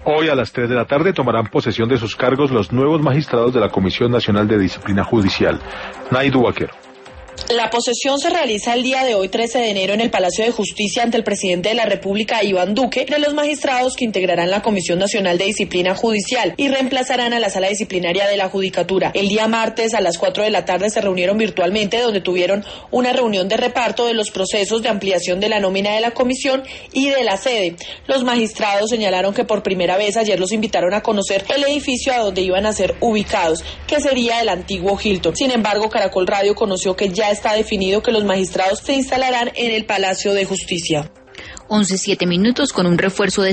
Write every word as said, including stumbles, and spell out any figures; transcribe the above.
Hoy a las tres de la tarde tomarán posesión de sus cargos los nuevos magistrados de la Comisión Nacional de Disciplina Judicial. Naidu Vaquero. La posesión se realiza el día de hoy, trece de enero, en el Palacio de Justicia ante el presidente de la República, Iván Duque, de los magistrados que integrarán la Comisión Nacional de Disciplina Judicial y reemplazarán a la Sala Disciplinaria de la Judicatura. El día martes a las cuatro de la tarde se reunieron virtualmente, donde tuvieron una reunión de reparto de los procesos de ampliación de la nómina de la comisión y de la sede. Los magistrados señalaron que por primera vez ayer los invitaron a conocer el edificio a donde iban a ser ubicados, que sería el antiguo Hilton. Sin embargo, Caracol Radio conoció que ya está definido que los magistrados se instalarán en el Palacio de Justicia. once, siete minutos con un refuerzo de